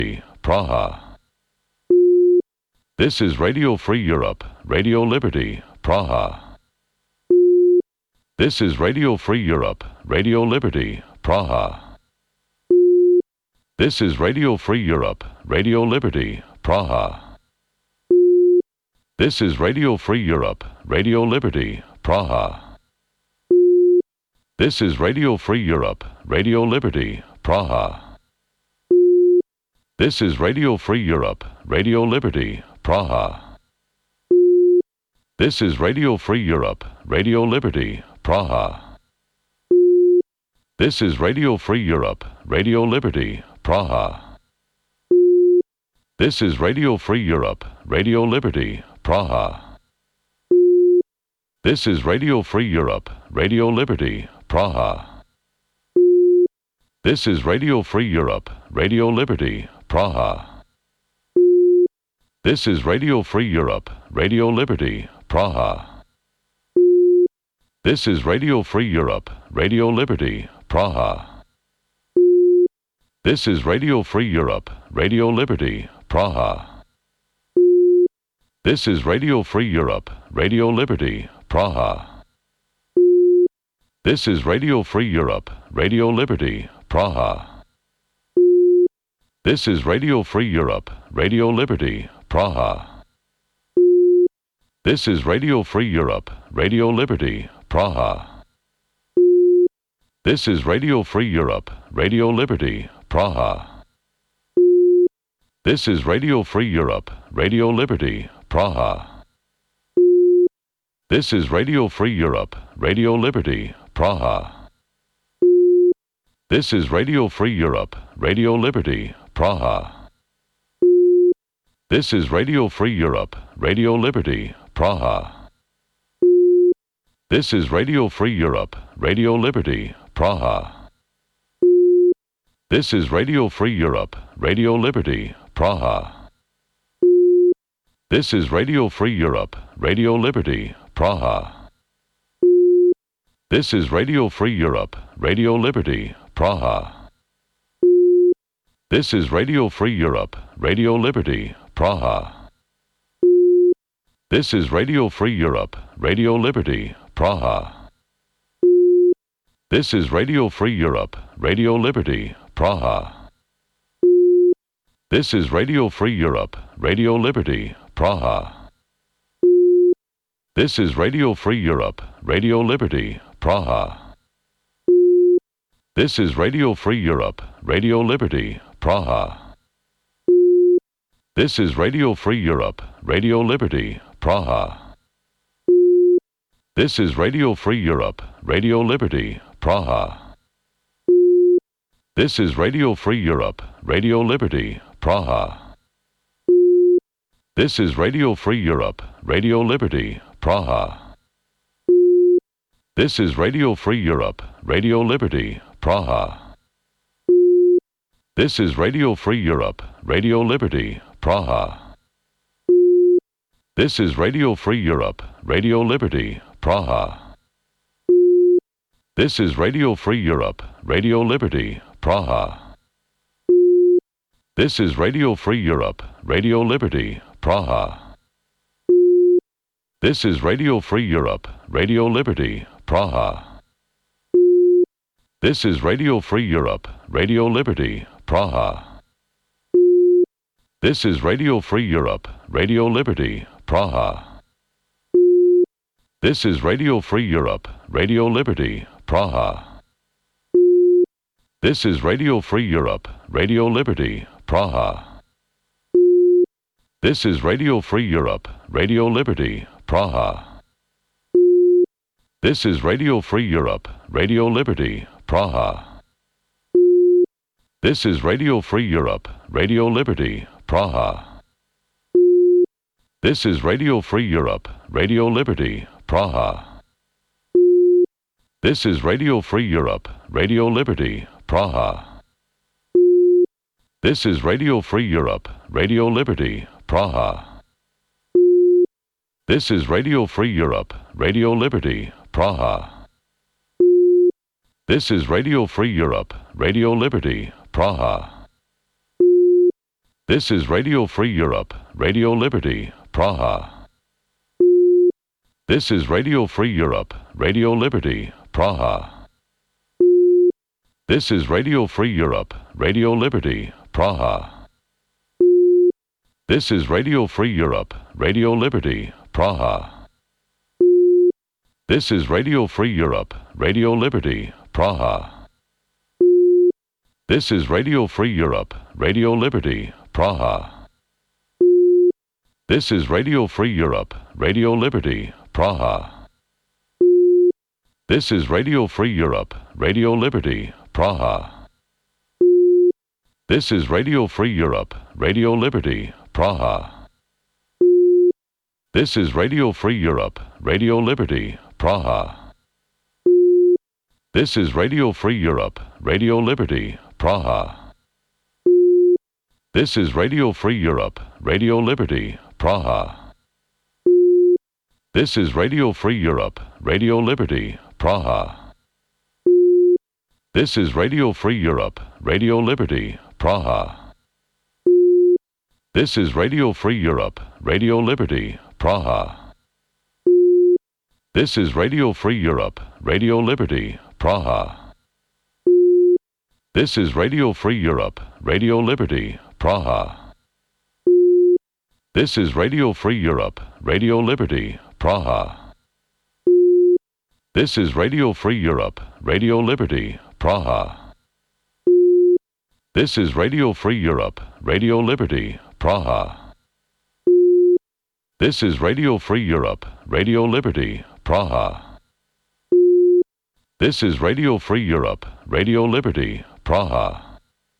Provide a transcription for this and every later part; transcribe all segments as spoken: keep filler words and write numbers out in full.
Praha. This is Radio Free Europe, Radio Liberty, Praha. This is Radio Free Europe, Radio Liberty, Praha. This is Radio Free Europe, Radio Liberty, Praha. This is Radio Free Europe, Radio Liberty, Praha. This is Radio Free Europe, Radio Liberty, Praha. This is Radio Free Europe, Radio Liberty, Praha. This is Radio Free Europe, Radio Liberty, Praha. This is Radio Free Europe, Radio Liberty, Praha. This is Radio Free Europe, Radio Liberty, Praha. This is Radio Free Europe, Radio Liberty, Praha. This is Radio Free Europe, Radio Liberty, Praha. This is Radio Free Europe, Radio Liberty, Praha. This is Radio Free Europe, Radio Liberty, Praha. This is Radio Free Europe, Radio Liberty, Praha. This is Radio Free Europe, Radio Liberty, Praha. This is Radio Free Europe, Radio Liberty, Praha. This is Radio Free Europe, Radio Liberty, Praha. This is Radio Free Europe, Radio Liberty, Praha. This is Radio Free Europe, Radio Liberty, Praha. This is Radio Free Europe, Radio Liberty, Praha. This is Radio Free Europe, Radio Liberty, Praha. This is Radio Free Europe, Radio Liberty, Praha. This is Radio Free Europe, Radio Liberty, Praha. This is Radio Free Europe, Radio Liberty, Praha. This is Radio Free Europe, Radio Liberty, Praha. This is Radio Free Europe, Radio Liberty, Praha. This is Radio Free Europe, Radio Liberty, Praha. This is Radio Free Europe, Radio Liberty, Praha. This is Radio Free Europe, Radio Liberty, Praha. This is Radio Free Europe, Radio Liberty, Praha. This is Radio Free Europe, Radio Liberty, Praha. This is Radio Free Europe, Radio Liberty, Praha. This is Radio Free Europe, Radio Liberty, Praha. This is Radio Free Europe, Radio Liberty, Praha. This is Radio Free Europe, Radio Liberty, Praha. This is Radio Free Europe, Radio Liberty, Praha. This is Radio Free Europe, Radio Liberty, Praha. This is Radio Free Europe, Radio Liberty, Praha. This is Radio Free Europe, Radio Liberty, Praha. This is Radio Free Europe, Radio Liberty, Praha. This is Radio Free Europe, Radio Liberty, Praha. This is Radio Free Europe, Radio Liberty, Praha. This is Radio Free Europe, Radio Liberty, Praha. This is Radio Free Europe, Radio Liberty, Praha. This is Radio Free Europe, Radio Liberty, Praha. This is Radio Free Europe, Radio Liberty, Praha. This is Radio Free Europe, Radio Liberty, Praha. This is Radio Free Europe, Radio Liberty, Praha. This is Radio Free Europe, Radio Liberty, Praha. This is Radio Free Europe, Radio Liberty, Praha. This is Radio Free Europe, Radio Liberty, Praha. This is Radio Free Europe, Radio Liberty, Praha. This is Radio Free Europe, Radio Liberty, Praha. This is Radio Free Europe, Radio Liberty, Praha. This is Radio Free Europe, Radio Liberty, Praha. This is Radio Free Europe, Radio Liberty, Praha. This is Radio Free Europe, Radio Liberty, Praha. This is Radio Free Europe, Radio Liberty, Praha. This is Radio Free Europe, Radio Liberty, Praha. This is Radio Free Europe, Radio Liberty, Praha. This is Radio Free Europe, Radio Liberty, Praha. This is Radio Free Europe, Radio Liberty, Praha. This is Radio Free Europe, Radio Liberty, Praha. This is Radio Free Europe, Radio Liberty, Praha. This is Radio Free Europe, Radio Liberty, Praha. This is Radio Free Europe, Radio Liberty, Praha. This is Radio Free Europe, Radio Liberty, Praha. This is Radio Free Europe, Radio Liberty, Praha. This is Radio Free Europe, Radio Liberty, Praha. This is Radio Free Europe, Radio Liberty, Praha. This is Radio Free Europe, Radio Liberty, Praha. This is Radio Free Europe, Radio Liberty, Praha. This is Radio Free Europe, Radio Liberty, Praha. This is Radio Free Europe, Radio Liberty, Praha. This is Radio Free Europe, Radio Liberty, Praha. This is Radio Free Europe, Radio Liberty, Praha. This is Radio Free Europe, Radio Liberty, Praha.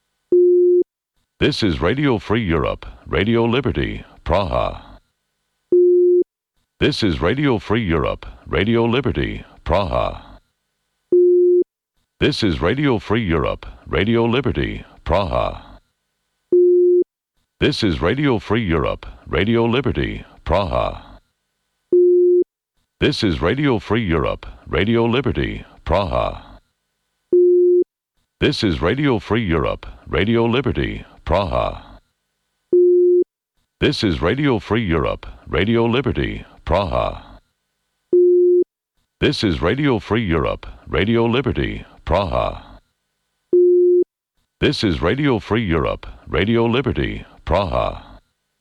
This is Radio Free Europe, Radio Liberty, Praha. This is Radio Free Europe, Radio Liberty, Praha. This is Radio Free Europe, Radio Liberty, Praha. This is Radio Free Europe, Radio Liberty, Praha. This is Radio Free Europe, Radio Liberty, Praha. This is Radio Free Europe, Radio Liberty, Praha. This is Radio Free Europe, Radio Liberty, Praha. This is Radio Free Europe, Radio Liberty, Praha. This is Radio Free Europe, Radio Liberty, Praha.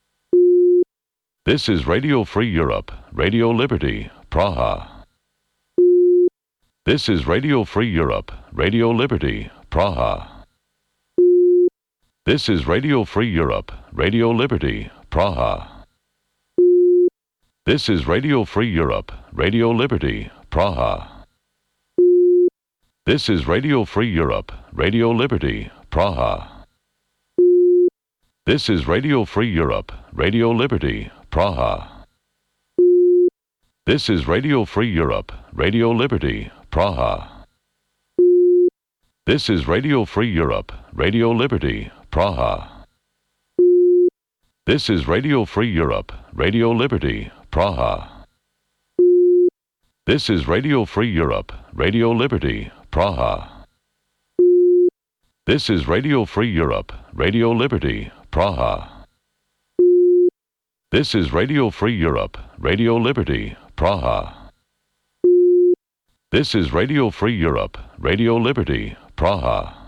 This is Radio Free Europe, Radio Liberty, Praha. This is Radio Free Europe, Radio Liberty, Praha. This is Radio Free Europe, Radio Liberty, Praha. This is Radio Free Europe, Radio Liberty, Praha. This is Radio Free Europe, Radio Liberty, Praha. This is Radio Free Europe, Radio Liberty, Praha. This is Radio Free Europe, Radio Liberty, Praha. This is Radio Free Europe, Radio Liberty, Praha. This is Radio Free Europe, Radio Liberty, Praha. This is Radio Free Europe, Radio Liberty, Praha. This is Radio Free Europe, Radio Liberty, Praha. This is Radio Free Europe, Radio Liberty, Praha. This is Radio Free Europe, Radio Liberty, Praha.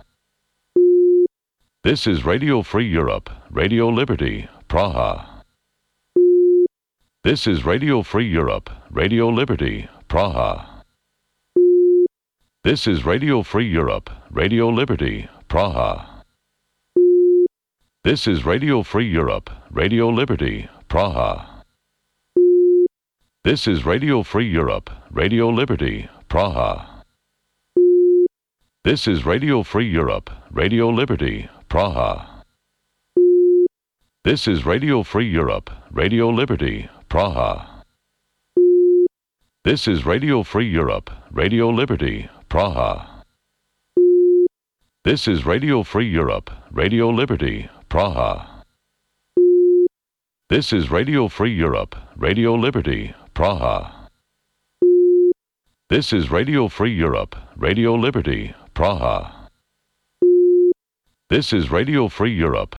This is Radio Free Europe, Radio Liberty, Praha. This is Radio Free Europe, Radio Liberty, Praha. This is Radio Free Europe, Radio Liberty, Praha. This is Radio Free Europe, Radio Liberty, Praha. This is Radio Free Europe, Radio Liberty, Praha. This is Radio Free Europe, Radio Liberty, Praha. This is Radio Free Europe, Radio Liberty, Praha. This is Radio Free Europe, Radio Liberty, Praha. This is Radio Free Europe, Radio Liberty, Praha. This is Radio Free Europe, Radio Liberty, Praha. This is Radio Free Europe, Radio Liberty, Praha. This is Radio Free Europe,